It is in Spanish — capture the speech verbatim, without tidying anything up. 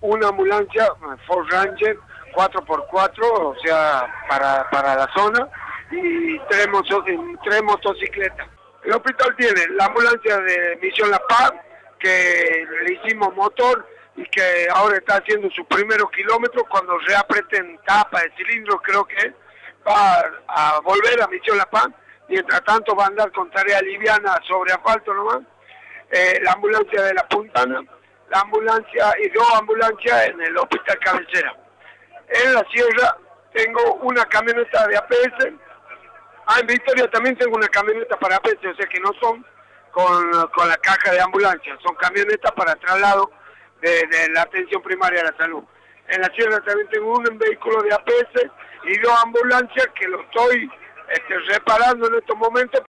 una ambulancia Ford Ranger cuatro por cuatro, o sea, para, para la zona, y tres, moto, tres motocicletas. El hospital tiene la ambulancia de Misión La Paz, que le hicimos motor y que ahora está haciendo sus primeros kilómetros. Cuando reapreten tapa de cilindro, creo que va a volver a Misión La Paz. Mientras tanto va a andar con tarea liviana sobre asfalto nomás. Eh, la ambulancia de La Puntana, la ambulancia y dos ambulancias en el hospital cabecera. En la sierra tengo una camioneta de A P S. Ah, en Victoria también tengo una camioneta para A P S, o sea que no son con, con la caja de ambulancia, son camionetas para traslado de, de la atención primaria de la salud. En la sierra también tengo un vehículo de A P S y dos ambulancias que lo estoy este, reparando en estos momentos.